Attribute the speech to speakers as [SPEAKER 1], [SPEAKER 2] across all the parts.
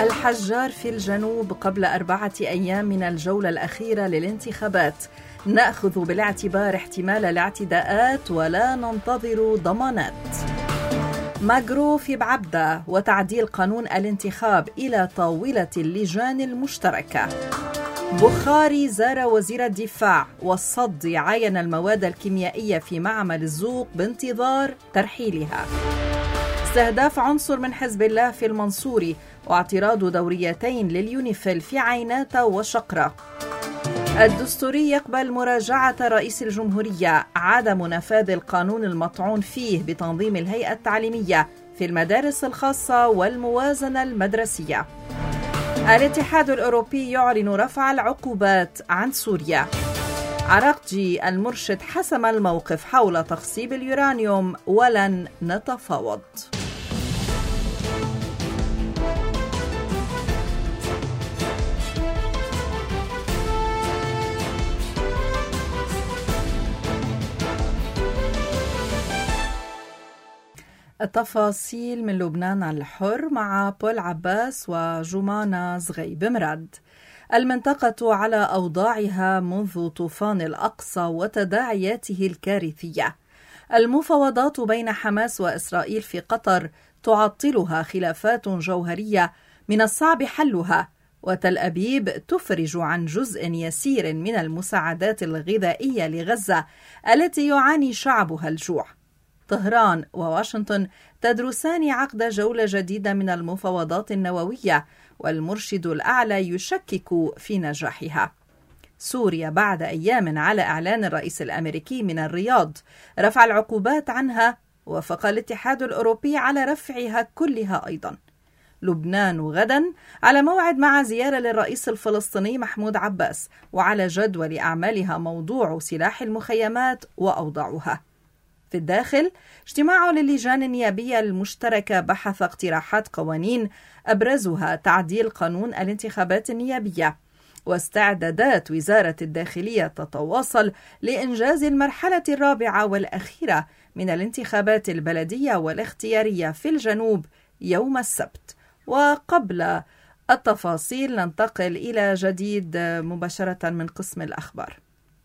[SPEAKER 1] الحجار في الجنوب قبل 4 أيام من الجولة الأخيرة للانتخابات. نأخذ بالاعتبار احتمال الاعتداءات ولا ننتظر ضمانات. ماغرو في بعبدة وتعديل قانون الانتخاب إلى طاولة اللجان المشتركة. بخاري زار وزير الدفاع، والصدي عاين المواد الكيميائية في معمل الزوق بانتظار ترحيلها. استهداف عنصر من حزب الله في المنصوري، واعتراض دوريتين لليونيفيل في عينات وشقرة. الدستوري يقبل مراجعة رئيس الجمهورية، عدم نفاذ القانون المطعون فيه بتنظيم الهيئة التعليمية في المدارس الخاصة والموازنة المدرسية. الاتحاد الأوروبي يعلن رفع العقوبات عن سوريا. عراقجي المرشد حسم الموقف حول تخصيب اليورانيوم ولن نتفاوض. التفاصيل من لبنان على الحر مع بول عباس وجمانة زغيب مراد. المنطقة على أوضاعها منذ طوفان الأقصى وتداعياته الكارثية. المفاوضات بين حماس وإسرائيل في قطر تعطلها خلافات جوهرية من الصعب حلها، وتل أبيب تفرج عن جزء يسير من المساعدات الغذائية لغزة التي يعاني شعبها الجوع. طهران وواشنطن تدرسان عقد جولة جديدة من المفاوضات النووية، والمرشد الأعلى يشكك في نجاحها. سوريا بعد أيام على إعلان الرئيس الأمريكي من الرياض رفع العقوبات عنها، وافق الاتحاد الأوروبي على رفعها كلها أيضا. لبنان غدا على موعد مع زيارة للرئيس الفلسطيني محمود عباس، وعلى جدول أعمالها موضوع سلاح المخيمات وأوضاعها. في الداخل اجتماع للجان النيابية المشتركة بحث اقتراحات قوانين أبرزها تعديل قانون الانتخابات النيابية، واستعدادات وزارة الداخلية تتواصل لإنجاز المرحلة الرابعة والأخيرة من الانتخابات البلدية والاختيارية في الجنوب يوم السبت. وقبل التفاصيل ننتقل إلى جديد مباشرة من قسم الأخبار.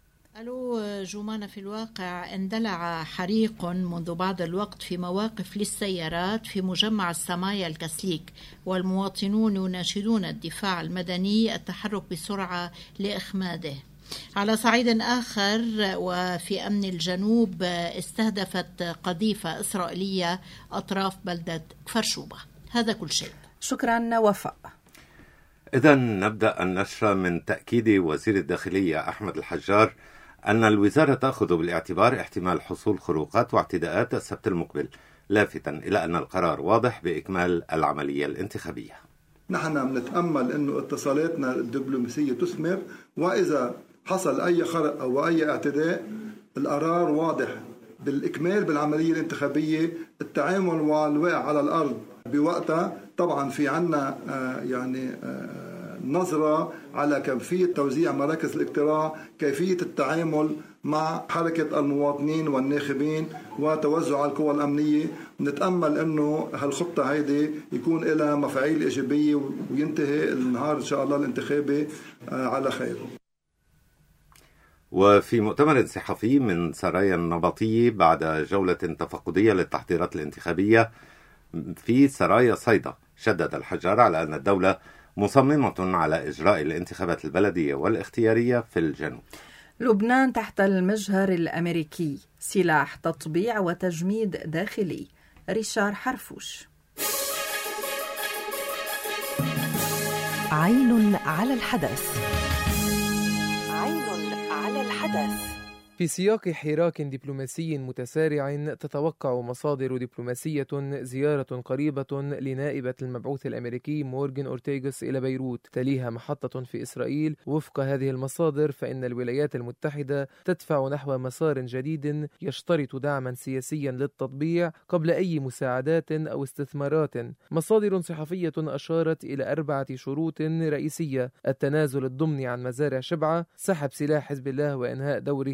[SPEAKER 2] ألو جمانة، في الواقع اندلع حريق منذ بعض الوقت في مواقف للسيارات في مجمع السمايا الكسليك، والمواطنون يناشدون الدفاع المدني التحرك بسرعة لإخماده. على صعيد آخر، وفي أمن الجنوب، استهدفت قذيفة إسرائيلية أطراف بلدة كفر شوبة. هذا كل شيء.
[SPEAKER 1] شكرا وفاء.
[SPEAKER 3] إذن نبدأ النشرة من تأكيد وزير الداخلية أحمد الحجار أن الوزارة تأخذ بالاعتبار احتمال حصول خروقات واعتداءات السبت المقبل، لافتاً إلى أن القرار واضح بإكمال العملية الانتخابية.
[SPEAKER 4] نحن بنتأمل أنه اتصالاتنا الدبلوماسية تثمر، وإذا حصل أي خرق أو أي اعتداء القرار واضح بالإكمال بالعملية الانتخابية، التعامل والواقع على الأرض بوقتها. طبعا في عنا نظرة على كيفية توزيع مراكز الاقتراع، كيفية التعامل مع حركة المواطنين والناخبين وتوزع القوى الأمنية. نتأمل أنه هالخطة هيدي يكون لها مفاعيل إيجابية وينتهي النهار إن شاء الله الانتخابي على خير.
[SPEAKER 3] وفي مؤتمر صحفي من سرايا النبطية بعد جولة تفقدية للتحضيرات الانتخابية في سرايا صيدا، شدد الحجار على أن الدولة مصممة على إجراء الانتخابات البلدية والاختيارية في الجنوب.
[SPEAKER 1] لبنان تحت المجهر الأمريكي، سلاح تطبيع وتجميد داخلي. ريشار حرفوش.
[SPEAKER 5] عين على الحدث. عين على الحدث.
[SPEAKER 6] في سياق حراك دبلوماسي متسارع، تتوقع مصادر دبلوماسية زيارة قريبة لنائبة المبعوث الأمريكي مورغان أورتيغوس إلى بيروت، تليها محطة في إسرائيل. وفق هذه المصادر فإن الولايات المتحدة تدفع نحو مسار جديد يشترط دعما سياسيا للتطبيع قبل أي مساعدات أو استثمارات. مصادر صحفية أشارت إلى 4 شروط رئيسية: التنازل الضمني عن مزارع شبعة، سحب سلاح حزب الله وإنهاء دوره،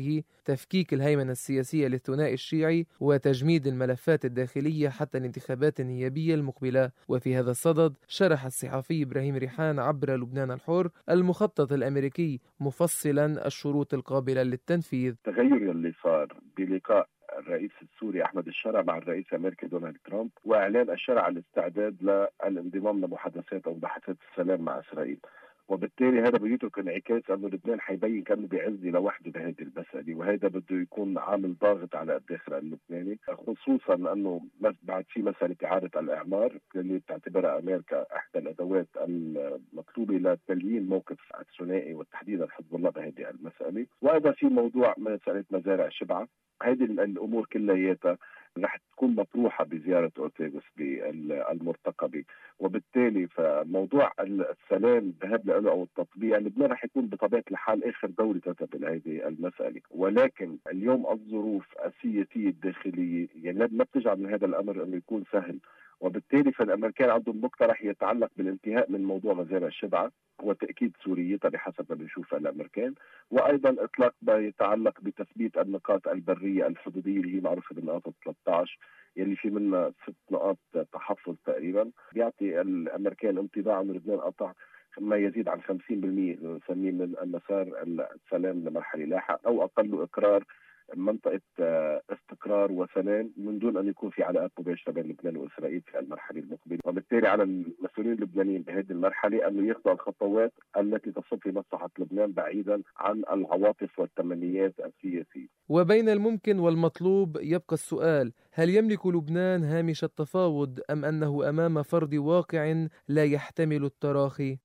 [SPEAKER 6] تفكيك الهيمنة السياسية للثنائي الشيعي وتجميد الملفات الداخلية حتى الانتخابات النيابية المقبلة. وفي هذا الصدد شرح الصحفي إبراهيم ريحان عبر لبنان الحر المخطط الأمريكي مفصلا الشروط القابلة للتنفيذ.
[SPEAKER 7] التغير اللي صار بلقاء الرئيس السوري أحمد الشرع مع الرئيس الأمريكي دونالد ترامب وإعلان الشرع على الاستعداد للانضمام لمحادثات أو بحثات السلام مع إسرائيل، وبالتالي هذا بيترك انعكاس انه لبنان حيبين كانه بيعز لوحده بهذه المساله، وهذا بده يكون عامل ضاغط على الداخل اللبناني، خصوصا انه بعد في مساله اعاده الاعمار اللي بتعتبرها امريكا احدى الادوات المطلوبه لتليين موقف الثنائي وتحديدا حزب الله بهذه المساله، وايضا في موضوع مساله مزارع شبعه. هذه الامور كلياتها رح تكون مطروحة بزيارة أورتيغوس بالمرتقبة، وبالتالي فموضوع السلام ذهب له أو التطبيع لبنان رح يكون بطبيعة الحال آخر دوري تنتبه لهذه المسألة، ولكن اليوم الظروف السياسية الداخلية يعني ما بتجعل من هذا الأمر أنه يكون سهل، وبالتالي فالامريكان عندهم مقترح يتعلق بالانتهاء من موضوع مزارع الشبعه وتاكيد سوريتها بحسب ما بنشوفها الامريكان، وايضا اطلاق ما يتعلق بتثبيت النقاط البريه الحدوديه اللي هي معروفه بالنقاط 13 يلي في منها 6 نقاط تحفظ تقريبا، بيعطي الامريكان انطباع انه لبنان قطع ما يزيد عن 50% نسميه من المسار السلام لمرحله لاحقه او اقل اقرار منطقة استقرار وسلام من دون أن يكون في علاقات مباشرة بين لبنان وإسرائيل في المرحلة المقبلة، وبالتالي على المسؤولين اللبنانيين بهذه المرحلة أن يخضعوا الخطوات التي تصب في مصلحة لبنان بعيدا عن العواطف والتمنيات السياسية.
[SPEAKER 6] وبين الممكن والمطلوب يبقى السؤال: هل يملك لبنان هامش التفاوض أم أنه أمام فرض واقع لا يحتمل التراخي؟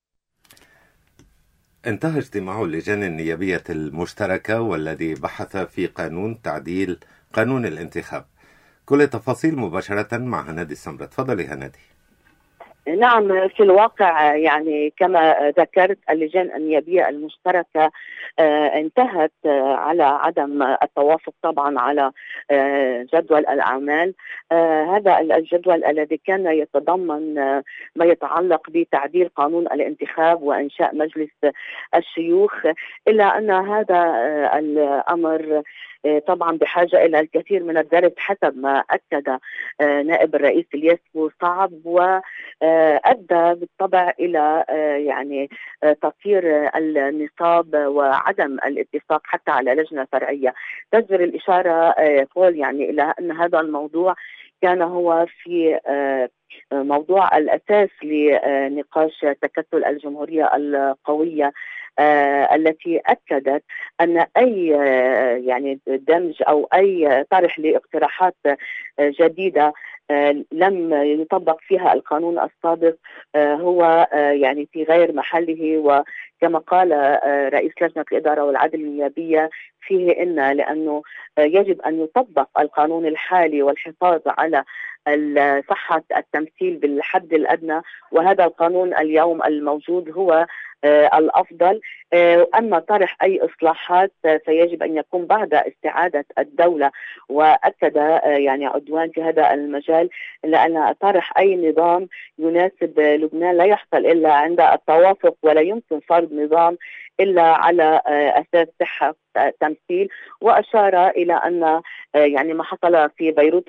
[SPEAKER 3] انتهى اجتماع اللجان النيابية المشتركة والذي بحث في قانون تعديل قانون الانتخاب. كل التفاصيل مباشرة مع هنادي السمرة. تفضلي هنادي.
[SPEAKER 8] نعم، في الواقع يعني كما ذكرت اللجان النيابية المشتركة انتهت على عدم التوافق طبعا على جدول الأعمال. هذا الجدول الذي كان يتضمن ما يتعلق بتعديل قانون الانتخاب وإنشاء مجلس الشيوخ، إلا أن هذا الأمر طبعا بحاجة إلى الكثير من الدرس حسب ما أكد نائب الرئيس الياس بوصعب، وأدى بالطبع إلى يعني تطوير النصاب وعدم الاتفاق حتى على لجنة فرعية. تجدر الإشارة بول يعني إلى أن هذا الموضوع كان هو في موضوع الأساس لنقاش تكتل الجمهورية القوية التي أكدت أن أي يعني دمج أو أي طرح لاقتراحات جديدة لم يطبق فيها القانون السابق هو يعني في غير محله. وكما قال رئيس لجنة الإدارة والعدل النيابية فيه إن لأنه يجب أن يطبق القانون الحالي والحفاظ على صحة التمثيل بالحد الأدنى، وهذا القانون اليوم الموجود هو الأفضل. أما طرح أي إصلاحات فيجب أن يكون بعد استعادة الدولة، وأكد يعني عدوان في هذا المجال لأن طرح أي نظام يناسب لبنان لا يحصل إلا عند التوافق، ولا يمكن فرض نظام إلا على أساس صحة تمثيل. وأشار إلى أن يعني ما حصل في بيروت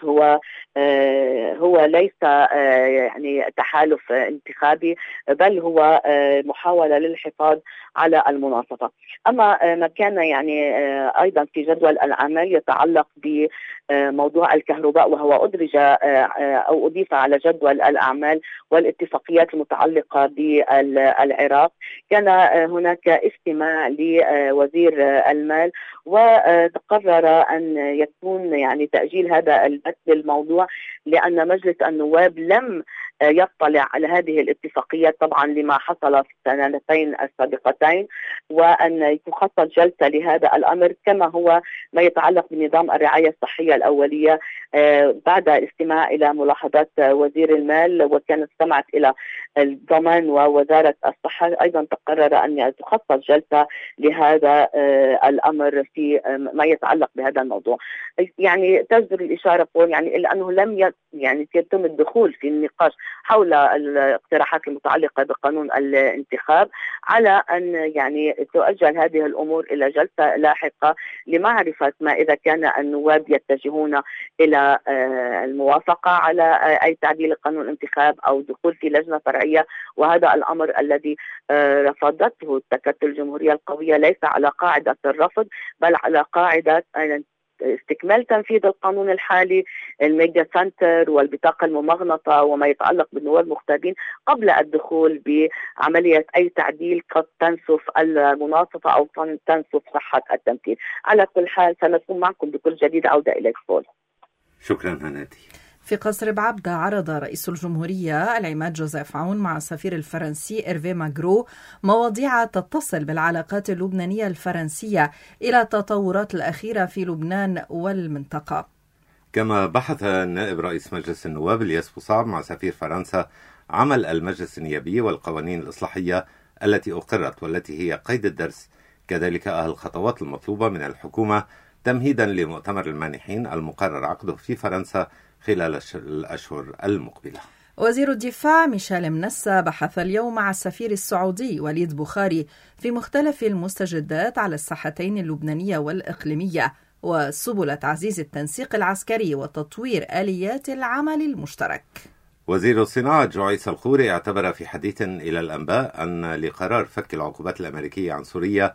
[SPEAKER 8] هو ليس يعني تحالف انتخابي، بل هو محاولة للحفاظ على المناصفة. أما ما كان يعني أيضا في جدول الأعمال يتعلق بموضوع الكهرباء، وهو أدرج أو أضيف على جدول الأعمال والاتفاقيات المتعلقة بالعراق. كان هناك استماع لوزير المال وتقرر أن يكون يعني تأجيل هذا البث للموضوع لأن مجلس النواب لم يطلع على هذه الاتفاقيات طبعا لما حصل في السنتين السابقتين، وأن تخصص جلسة لهذا الأمر كما هو ما يتعلق بنظام الرعاية الصحية الأولية بعد الاستماع إلى ملاحظات وزير المال، وكانت استمعت إلى الضمان ووزارة الصحة. أيضا تقرر أن تخصص جلسة لهذا الأمر في ما يتعلق بهذا الموضوع. يعني تجدر الإشارة يعني إلا أنه لم يعني يتم الدخول في النقاش حول الاقتراحات المتعلقة بقانون الانتخاب، على أن يعني تؤجل هذه الأمور إلى جلسة لاحقة لمعرفة ما إذا كان النواب يتجهون إلى الموافقة على أي تعديل قانون الانتخاب أو دخول في لجنة فرعية. وهذا الأمر الذي رفضته التكتل الجمهورية القوية ليس على قاعدة الرفض، بل على قاعدة استكمال تنفيذ القانون الحالي، الميجا سنتر والبطاقة الممغنطة وما يتعلق بالنواب المغتابين، قبل الدخول بعملية أي تعديل قد تنسف المناصفة أو تنسف صحة التمثيل. على كل حال سنكون معكم بكل جديد. عودة إليك فول.
[SPEAKER 3] شكرا هنادي.
[SPEAKER 1] في قصر بعبدة عرض رئيس الجمهورية العماد جوزيف عون مع السفير الفرنسي إيرفي ماغرو مواضيع تتصل بالعلاقات اللبنانية الفرنسية إلى التطورات الأخيرة في لبنان والمنطقة.
[SPEAKER 3] كما بحث نائب رئيس مجلس النواب الياس بوصعب مع سفير فرنسا عمل المجلس النيابي والقوانين الإصلاحية التي أقرت والتي هي قيد الدرس، كذلك الخطوات المطلوبة من الحكومة تمهيدا لمؤتمر المانحين المقرر عقده في فرنسا خلال الأشهر المقبلة.
[SPEAKER 1] وزير الدفاع ميشيل منسى بحث اليوم مع السفير السعودي وليد بخاري في مختلف المستجدات على الساحتين اللبنانية والإقليمية وسبل تعزيز التنسيق العسكري وتطوير آليات العمل المشترك.
[SPEAKER 3] وزير الصناعة جوعيس الخوري اعتبر في حديث إلى الأنباء أن لقرار فك العقوبات الأمريكية عن سوريا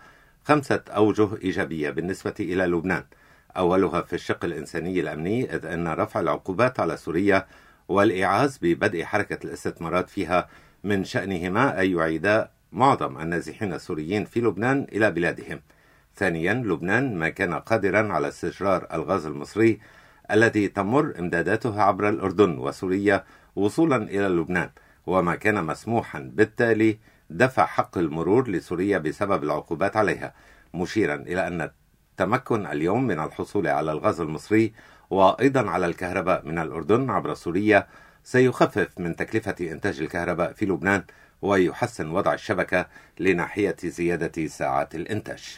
[SPEAKER 3] 5 أوجه إيجابية بالنسبة إلى لبنان، أولها في الشق الإنساني الأمني، إذ أن رفع العقوبات على سوريا والإعاز ببدء حركة الاستثمارات فيها من شأنهما أن يعيدا معظم النازحين السوريين في لبنان إلى بلادهم. ثانيا، لبنان ما كان قادرا على استجرار الغاز المصري الذي تمر إمداداته عبر الأردن وسوريا وصولا إلى لبنان، وما كان مسموحا بالتالي دفع حق المرور لسوريا بسبب العقوبات عليها، مشيرا إلى أن التمكن اليوم من الحصول على الغاز المصري وأيضا على الكهرباء من الأردن عبر سوريا سيخفف من تكلفة إنتاج الكهرباء في لبنان ويحسن وضع الشبكة لناحية زيادة ساعات الإنتاج.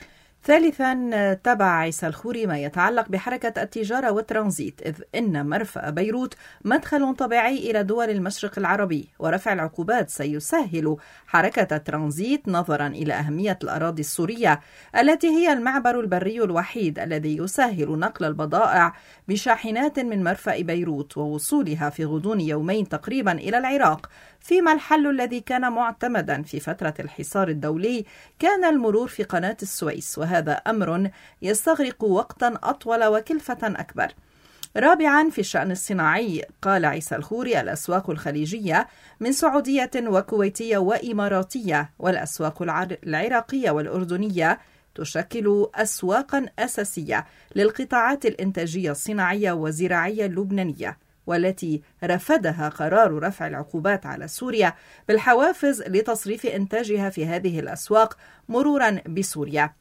[SPEAKER 1] ثالثا، تبع عيسى الخوري ما يتعلق بحركة التجارة والترانزيت، إذ إن مرفأ بيروت مدخل طبيعي إلى دول المشرق العربي، ورفع العقوبات سيسهل حركة الترانزيت نظرا إلى أهمية الأراضي السورية التي هي المعبر البري الوحيد الذي يسهل نقل البضائع بشاحنات من مرفأ بيروت ووصولها في غضون يومين تقريبا إلى العراق، فيما الحل الذي كان معتمدا في فترة الحصار الدولي كان المرور في قناة السويس، وهذا أمر يستغرق وقتا أطول وكلفة أكبر. رابعا، في الشأن الصناعي قال عيسى الخوري الأسواق الخليجية من سعودية وكويتية وإماراتية والأسواق العراقية والأردنية تشكل أسواقا أساسية للقطاعات الإنتاجية الصناعية والزراعية اللبنانية، والتي رفضها قرار رفع العقوبات على سوريا بالحوافز لتصريف إنتاجها في هذه الأسواق مرورا بسوريا.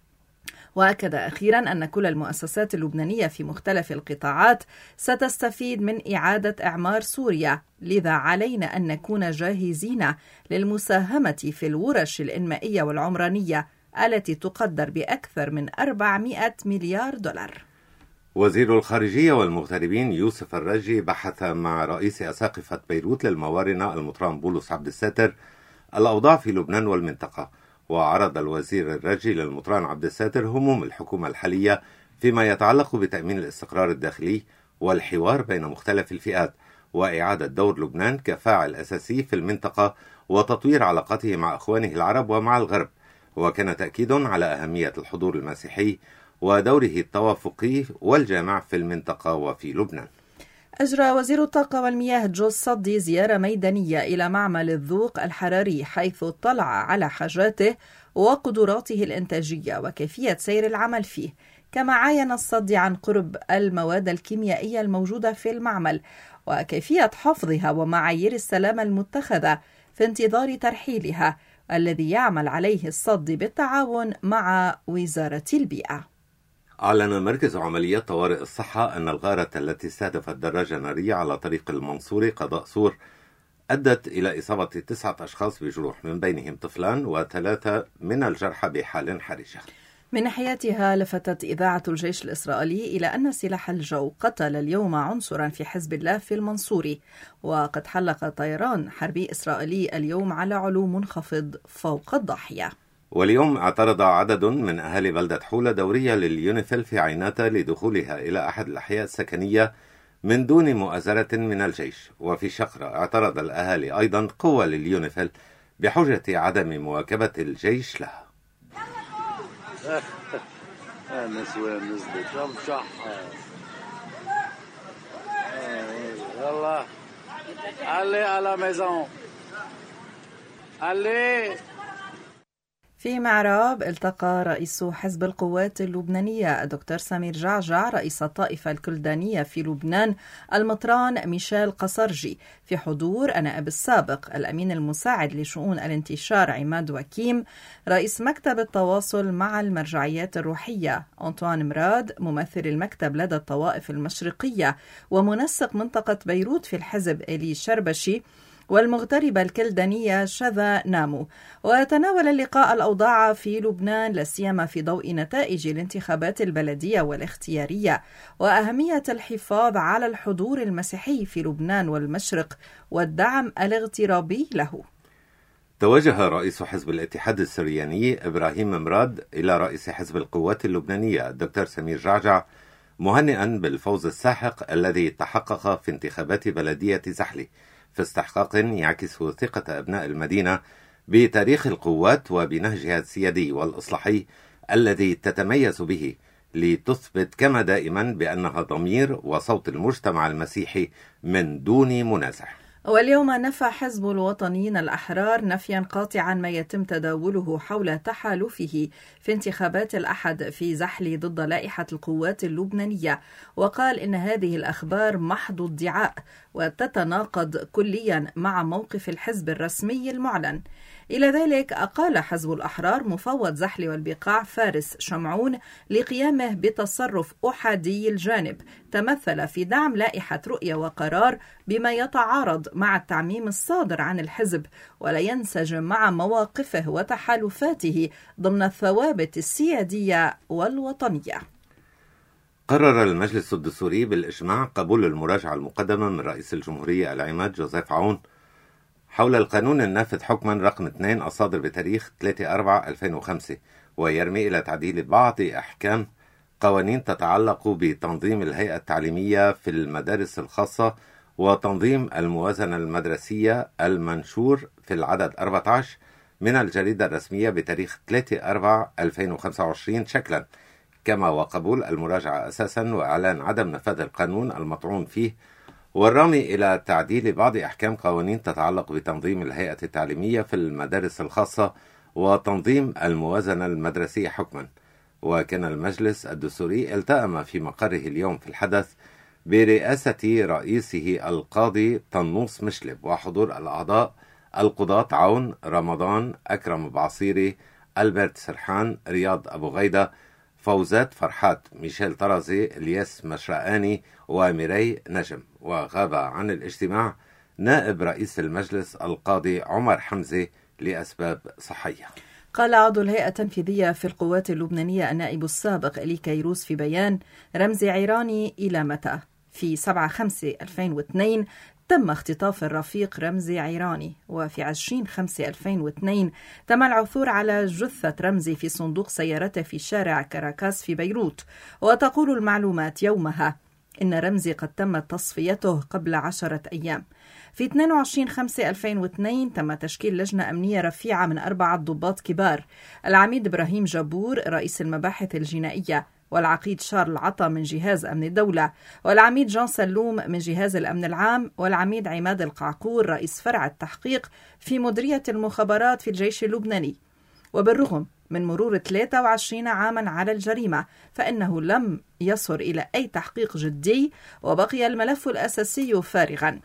[SPEAKER 1] وأكد أخيرا أن كل المؤسسات اللبنانية في مختلف القطاعات ستستفيد من إعادة إعمار سوريا، لذا علينا أن نكون جاهزين للمساهمة في الورش الإنمائية والعمرانية التي تقدر بأكثر من 400 مليار دولار.
[SPEAKER 3] وزير الخارجية والمغتربين يوسف الرجي بحث مع رئيس أساقفة بيروت للموارنة المطران بولس عبد الساتر الأوضاع في لبنان والمنطقة، وعرض الوزير الرجي للمطران عبد الساتر هموم الحكومة الحالية فيما يتعلق بتأمين الاستقرار الداخلي والحوار بين مختلف الفئات وإعادة دور لبنان كفاعل أساسي في المنطقة وتطوير علاقاته مع أخوانه العرب ومع الغرب، وكان تأكيد على أهمية الحضور المسيحي ودوره التوافقي والجامع في المنطقة وفي لبنان.
[SPEAKER 1] أجرى وزير الطاقة والمياه جوز صدي زيارة ميدانية إلى معمل الذوق الحراري، حيث اطلع على حاجاته وقدراته الإنتاجية وكيفية سير العمل فيه، كما عاين الصدي عن قرب المواد الكيميائية الموجودة في المعمل وكيفية حفظها ومعايير السلامة المتخذة في انتظار ترحيلها، الذي يعمل عليه الصدي بالتعاون مع وزارة البيئة.
[SPEAKER 3] أعلن مركز عمليات طوارئ الصحة أن الغارة التي استهدفت دراجة نارية على طريق المنصوري قضاء سور أدت إلى إصابة 9 أشخاص بجروح، من بينهم طفلان و3 من الجرحى بحال حرجة.
[SPEAKER 1] من ناحيتها لفتت إذاعة الجيش الإسرائيلي إلى أن سلاح الجو قتل اليوم عنصرا في حزب الله في المنصوري، وقد حلق طيران حربي إسرائيلي اليوم على علو منخفض فوق الضاحية.
[SPEAKER 3] واليوم اعترض عدد من أهالي بلدة حولة دورية لليونيفيل في عيناتة لدخولها إلى أحد الأحياء السكنية من دون مؤازرة من الجيش. وفي شقرة اعترض الأهالي أيضا قوة لليونيفيل بحجة عدم مواكبة الجيش لها.
[SPEAKER 9] النسوان نزلت شمشح يلا علي على ميزون علي.
[SPEAKER 1] في معراب التقى رئيس حزب القوات اللبنانية الدكتور سمير جعجع رئيس الطائفة الكلدانية في لبنان المطران ميشيل قصرجي في حضور النائب السابق الأمين المساعد لشؤون الانتشار عماد وكيم، رئيس مكتب التواصل مع المرجعيات الروحية أنطوان مراد، ممثل المكتب لدى الطوائف المشرقية ومنسق منطقة بيروت في الحزب إلي شربشي، والمغتربة الكلدانية شذا نامو. وتناول اللقاء الأوضاع في لبنان لا سيما في ضوء نتائج الانتخابات البلدية والاختيارية وأهمية الحفاظ على الحضور المسيحي في لبنان والمشرق والدعم الاغترابي له.
[SPEAKER 3] توجه رئيس حزب الاتحاد السرياني إبراهيم مراد إلى رئيس حزب القوات اللبنانية الدكتور سمير جعجع مهنئا بالفوز الساحق الذي تحقق في انتخابات بلدية زحلي، في استحقاق يعكس ثقة أبناء المدينة بتاريخ القوات وبنهجها السيادي والإصلاحي الذي تتميز به، لتثبت كما دائما بأنها ضمير وصوت المجتمع المسيحي من دون منازع.
[SPEAKER 1] واليوم نفى حزب الوطنيين الأحرار نفيا قاطعا ما يتم تداوله حول تحالفه في انتخابات الأحد في زحلي ضد لائحة القوات اللبنانية، وقال إن هذه الأخبار محض ادعاء وتتناقض كليا مع موقف الحزب الرسمي المعلن. إلى ذلك أقال حزب الأحرار مفوض زحلي والبقاع فارس شمعون لقيامه بتصرف أحادي الجانب تمثل في دعم لائحة رؤية وقرار بما يتعارض مع التعميم الصادر عن الحزب ولا ينسجم مع مواقفه وتحالفاته ضمن الثوابت السيادية والوطنية.
[SPEAKER 3] قرر المجلس الدستوري بالإجماع قبول المراجعة المقدمة من رئيس الجمهورية العماد جوزيف عون حول القانون النافذ حكما رقم 2 الصادر بتاريخ 3/4/2005، ويرمي إلى تعديل بعض أحكام قوانين تتعلق بتنظيم الهيئة التعليمية في المدارس الخاصة وتنظيم الموازنة المدرسية المنشور في العدد 14 من الجريدة الرسمية بتاريخ 3/4/2025 شكلا، كما وقبول المراجعة أساسا وإعلان عدم نفاذ القانون المطعون فيه، والرامي إلى تعديل بعض أحكام قوانين تتعلق بتنظيم الهيئة التعليمية في المدارس الخاصة وتنظيم الموازنة المدرسية حكما. وكان المجلس الدستوري التأم في مقره اليوم في الحدث برئاسة رئيسه القاضي طنوس مشلب وحضور الأعضاء القضاة عون رمضان، أكرم بعصيري، ألبرت سرحان، رياض أبو غيدة، فوزات فرحات، ميشيل طرزي، الياس مشرقاني وميري نجم. وغاب عن الاجتماع نائب رئيس المجلس القاضي عمر حمزة لأسباب صحية.
[SPEAKER 1] قال عضو الهيئة التنفيذية في القوات اللبنانية النائب السابق إلي كيروس في بيان: رمزي عيراني إلى متى؟ في 7/5/2002 تم اختطاف الرفيق رمزي عيراني، وفي 20/5/2002 تم العثور على جثة رمزي في صندوق سيارته في شارع كاراكاس في بيروت. وتقول المعلومات يومها إن رمزي قد تمت تصفيته قبل 10 أيام. في 22/5/2002 تم تشكيل لجنة أمنية رفيعة من 4 ضباط كبار: العميد إبراهيم جابور رئيس المباحث الجنائية، والعقيد شارل عطا من جهاز أمن الدولة، والعميد جان سلوم من جهاز الأمن العام، والعميد عماد القعقور رئيس فرع التحقيق في مديرية المخابرات في الجيش اللبناني. وبالرغم من مرور 23 عاما على الجريمة فإنه لم يصل إلى أي تحقيق جدي، وبقي الملف الأساسي فارغا.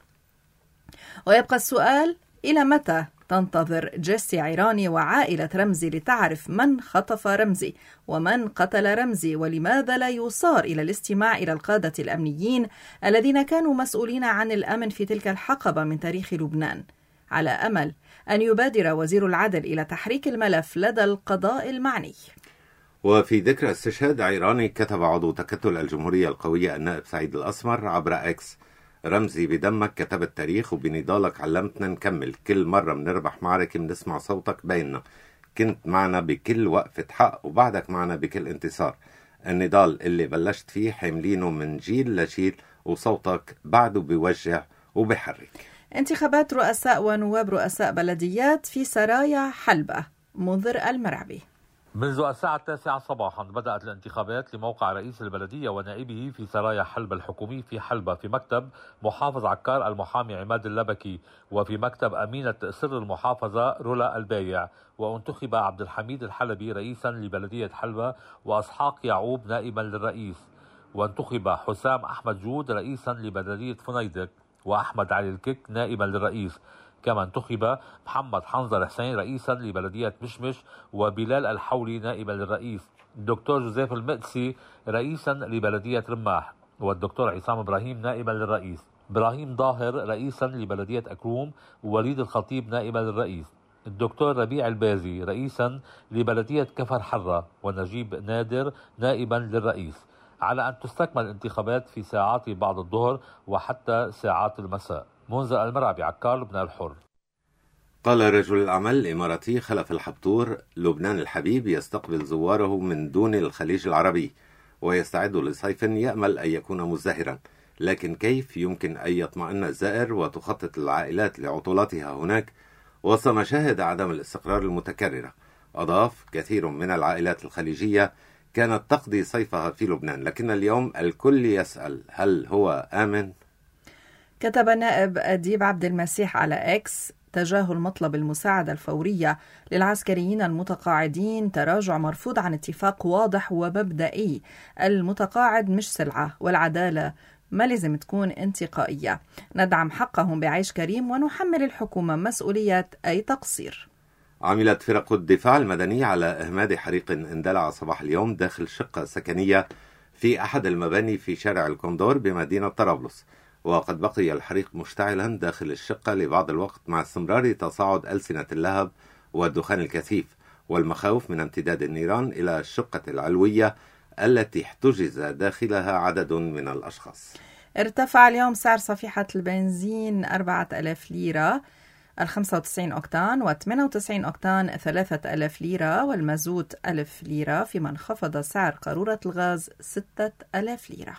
[SPEAKER 1] ويبقى السؤال: إلى متى تنتظر جيسي عيراني وعائلة رمزي لتعرف من خطف رمزي ومن قتل رمزي؟ ولماذا لا يصار إلى الاستماع إلى القادة الأمنيين الذين كانوا مسؤولين عن الأمن في تلك الحقبة من تاريخ لبنان، على أمل أن يبادر وزير العدل إلى تحريك الملف لدى القضاء المعني؟
[SPEAKER 3] وفي ذكرى استشهاد عيراني، كتب عضو تكتل الجمهورية القوية النائب سعيد الأسمر عبر اكس: رمزي بدمك كتب التاريخ، وبنضالك علمتنا نكمل، كل مرة بنربح معركة بنسمع صوتك بيننا، كنت معنا بكل وقفة حق وبعدك معنا بكل انتصار، النضال اللي بلشت فيه حاملينه من جيل لجيل، وصوتك بعده بيوجع وبيحرك.
[SPEAKER 1] انتخابات رؤساء ونواب رؤساء بلديات في سرايا حلبة. منذر المرعبي.
[SPEAKER 10] منذ الساعة 9 صباحا بدأت الانتخابات لموقع رئيس البلدية ونائبه في سرايا حلبة الحكومي في حلبة، في مكتب محافظ عكار المحامي عماد اللبكي، وفي مكتب أمينة سر المحافظة رولا البايع. وانتخب عبد الحميد الحلبي رئيسا لبلدية حلبة، وأسحاق يعقوب نائبا للرئيس. وانتخب حسام أحمد جود رئيسا لبلدية فنيدق، وأحمد علي الكك نائبا للرئيس. كما انتخب محمد حنظل حسين رئيسا لبلدية مشمش، وبلال الحولي نائبا للرئيس. الدكتور جوزيف المقدسي رئيسا لبلدية رماح، والدكتور عصام إبراهيم نائبا للرئيس. إبراهيم ظاهر رئيسا لبلدية أكروم، ووليد الخطيب نائبا للرئيس. الدكتور ربيع البازي رئيسا لبلدية كفر حرة، ونجيب نادر نائبا للرئيس. على أن تستكمل الانتخابات في ساعات بعد الظهر وحتى ساعات المساء. منذر المرعبي، عكار، لبنان الحر.
[SPEAKER 3] قال رجل الأعمال الإماراتي خلف الحبتور: لبنان الحبيب يستقبل زواره من دون الخليج العربي، ويستعد لصيف يأمل أن يكون مزدهرا، لكن كيف يمكن أن يطمئن الزائر وتخطط العائلات لعطلاتها هناك وسط مشاهد عدم الاستقرار المتكررة؟ أضاف: كثير من العائلات الخليجية كانت تقضي صيفها في لبنان، لكن اليوم الكل يسأل: هل هو آمن؟
[SPEAKER 1] كتب النائب أديب عبد المسيح على اكس: تجاهل مطلب المساعدة الفورية للعسكريين المتقاعدين تراجع مرفوض عن اتفاق واضح ومبدئي. المتقاعد مش سلعة، والعدالة ما لازم تكون انتقائية. ندعم حقهم بعيش كريم ونحمل الحكومة مسؤولية أي تقصير.
[SPEAKER 3] عملت فرق الدفاع المدني على إهماد حريق اندلع صباح اليوم داخل شقة سكنية في أحد المباني في شارع الكوندور بمدينة طرابلس، وقد بقي الحريق مشتعلا داخل الشقة لبعض الوقت مع استمرار تصاعد ألسنة اللهب والدخان الكثيف، والمخاوف من امتداد النيران إلى الشقة العلوية التي احتجز داخلها عدد من الأشخاص.
[SPEAKER 1] ارتفع اليوم سعر صفيحة البنزين 4000 ليرة، ال95 أوكتان و98 أوكتان 3000 ليرة، والمازوت 1000 ليرة، فيما انخفض سعر قارورة الغاز 6000 ليرة.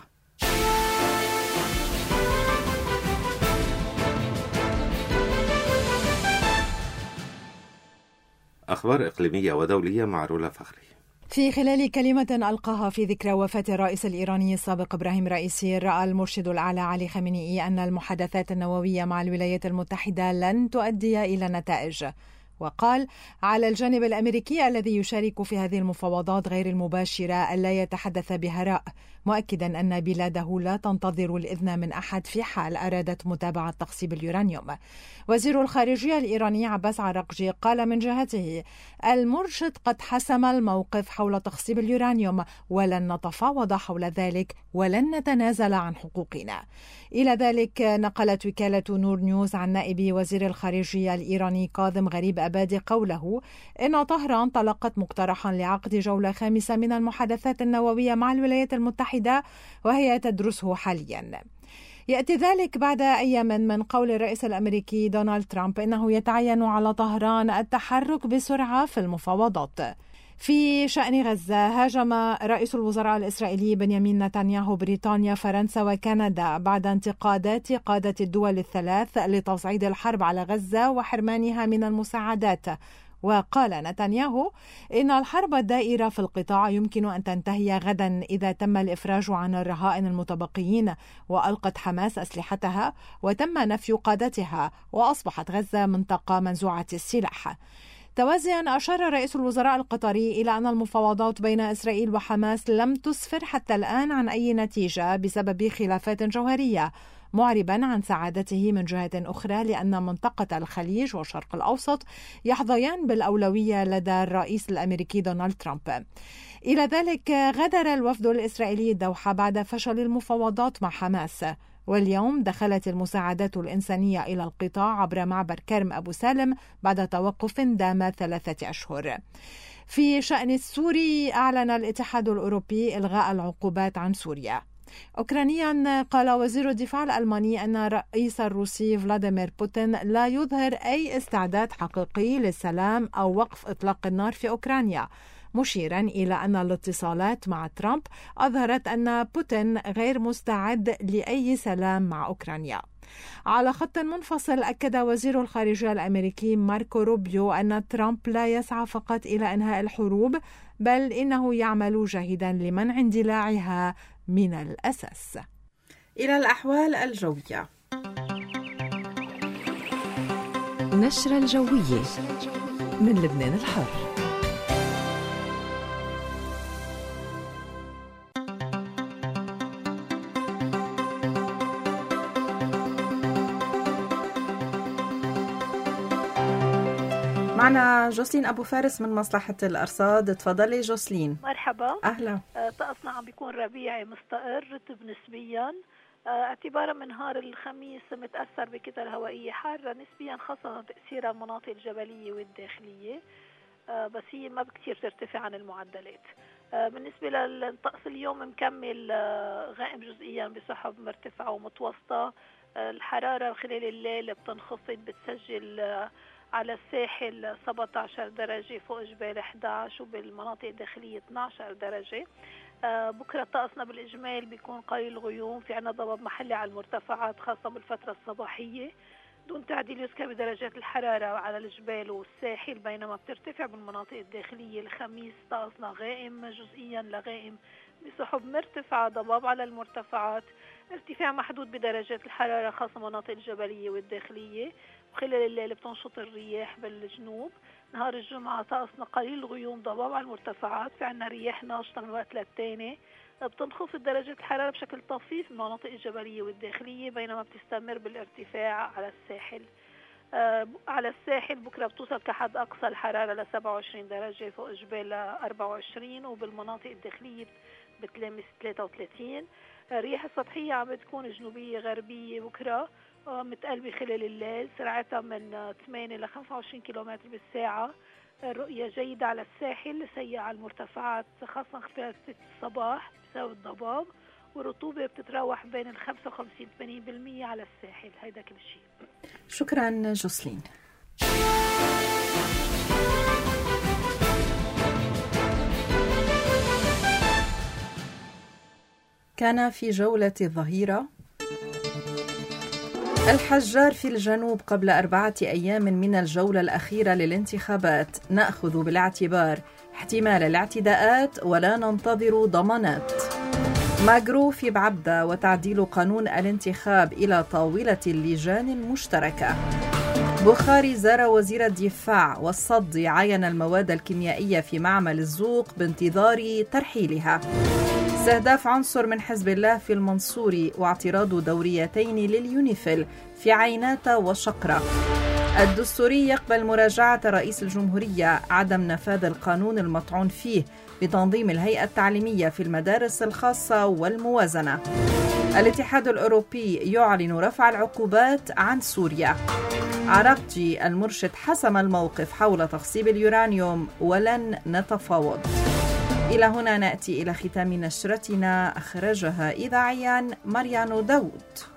[SPEAKER 3] أخبار إقليمية ودولية مع رولا فخري.
[SPEAKER 11] في خلال كلمة ألقاها في ذكرى وفاة الرئيس الإيراني السابق إبراهيم رئيسي، رأى المرشد الأعلى علي خامنئي أن المحادثات النووية مع الولايات المتحدة لن تؤدي إلى نتائج، وقال: على الجانب الأمريكي الذي يشارك في هذه المفاوضات غير المباشرة ألا يتحدث بهراء، مؤكدا أن بلاده لا تنتظر الإذن من أحد في حال أرادت متابعة تخصيب اليورانيوم. وزير الخارجية الإيراني عباس عراقجي قال من جهته: المرشد قد حسم الموقف حول تخصيب اليورانيوم، ولن نتفاوض حول ذلك ولن نتنازل عن حقوقنا. إلى ذلك نقلت وكالة نور نيوز عن نائب وزير الخارجية الإيراني كاظم غريب أبادي قوله إن طهران تلقت مقترحا لعقد جولة خامسة من المحادثات النووية مع الولايات المتحدة وهي تدرسه حاليا. يأتي ذلك بعد أيام من قول الرئيس الأمريكي دونالد ترامب إنه يتعين على طهران التحرك بسرعة في المفاوضات. في شأن غزة، هاجم رئيس الوزراء الإسرائيلي بنيامين نتنياهو بريطانيا، فرنسا وكندا بعد انتقادات قادة الدول الثلاث لتصعيد الحرب على غزة وحرمانها من المساعدات. وقال نتنياهو إن الحرب الدائرة في القطاع يمكن أن تنتهي غدا إذا تم الإفراج عن الرهائن المتبقيين وألقت حماس أسلحتها وتم نفي قادتها وأصبحت غزة منطقة منزوعة السلاح. توازيا أشار رئيس الوزراء القطري إلى أن المفاوضات بين إسرائيل وحماس لم تسفر حتى الآن عن أي نتيجة بسبب خلافات جوهرية، معربا عن سعادته من جهة أخرى لأن منطقة الخليج والشرق الأوسط يحظيان بالأولوية لدى الرئيس الأمريكي دونالد ترامب. إلى ذلك غادر الوفد الإسرائيلي الدوحة بعد فشل المفاوضات مع حماس، واليوم دخلت المساعدات الإنسانية إلى القطاع عبر معبر كرم أبو سالم بعد توقف دام 3 أشهر. في شأن السوري، أعلن الاتحاد الأوروبي إلغاء العقوبات عن سوريا. أوكرانيا، قال وزير الدفاع الألماني أن الرئيس الروسي فلاديمير بوتين لا يظهر أي استعداد حقيقي للسلام أو وقف إطلاق النار في أوكرانيا، مشيرا إلى أن الاتصالات مع ترامب أظهرت أن بوتين غير مستعد لأي سلام مع أوكرانيا. على خط منفصل، أكد وزير الخارجية الأمريكي ماركو روبيو أن ترامب لا يسعى فقط إلى إنهاء الحروب، بل إنه يعمل جاهدا لمنع اندلاعها من الأساس.
[SPEAKER 1] إلى الأحوال الجوية.
[SPEAKER 5] نشرة الجوية من لبنان الحر.
[SPEAKER 1] معنا جوسلين أبو فارس من مصلحة الأرصاد. تفضلي جوسلين.
[SPEAKER 12] مرحبا.
[SPEAKER 1] أهلا.
[SPEAKER 12] طقسنا عم بيكون ربيعي مستقر رطب نسبيا، اعتبارا من نهار الخميس متأثر بكتل هوائية حارة نسبيا، خاصة تأثيرها المناطق الجبلية والداخلية، بس هي ما بكتير ترتفع عن المعدلات. بالنسبة للطقس اليوم مكمل غائم جزئيا بسحب مرتفعة ومتوسطة. الحرارة خلال الليل بتنخفض، بتسجل على الساحل 17 درجة، فوق جبال 11، وبالمناطق الداخلية 12 درجة. بكرة طقسنا بالإجمال بيكون قليل غيوم، في عنا ضباب محلي على المرتفعات خاصة بالفترة الصباحية، دون تعديل يذكر بدرجات الحرارة على الجبال والساحل، بينما بترتفع بالمناطق الداخلية. الخميس طقسنا غائم جزئيا لغائم بسحب مرتفعة، ضباب على المرتفعات، ارتفاع محدود بدرجات الحرارة خاصة مناطق الجبلية والداخلية، وخلال الليل بتنشط الرياح بالجنوب. نهار الجمعة طقسنا قليل غيوم، ضباب على المرتفعات، في عنا رياح ناشطة من وقت للتاني، بتنخفض درجة الحرارة بشكل طفيف في المناطق الجبلية والداخلية، بينما بتستمر بالارتفاع على الساحل. على الساحل بكرة بتوصل كحد أقصى الحرارة ل 27 درجة، فوق جبال 24، وبالمناطق الداخلية بتلامس 33. الرياح السطحية عم بتكون جنوبية غربية بكرة، متقلبة خلال الليل، سرعتها من 8 ل 25 كيلومتر بالساعة. الرؤية جيدة على الساحل، سيئة على المرتفعات خاصة خلال الصباح بسبب الضباب، والرطوبة بتتراوح بين ال 55 ل 80% على الساحل. هيدا كل شيء.
[SPEAKER 1] شكرا جوسلين. كان في جولة الظهيرة الحجار في الجنوب قبل 4 أيام من الجولة الأخيرة للانتخابات. نأخذ بالاعتبار احتمال الاعتداءات ولا ننتظر ضمانات. ماغرو في بعبدة وتعديل قانون الانتخاب إلى طاولة اللجان المشتركة. بخاري زار وزير الدفاع، والصدي عين المواد الكيميائية في معمل الزوق بانتظار ترحيلها. استهداف عنصر من حزب الله في المنصوري، واعتراض دوريتين لليونيفيل في عيناتة وشقرة. الدستوري يقبل مراجعة رئيس الجمهورية عدم نفاذ القانون المطعون فيه بتنظيم الهيئة التعليمية في المدارس الخاصة والموازنة. الاتحاد الأوروبي يعلن رفع العقوبات عن سوريا. عراقجي المرشد حسم الموقف حول تخصيب اليورانيوم ولن نتفاوض. إلى هنا نأتي إلى ختام نشرتنا، أخرجها إذاعيا مريانو داود.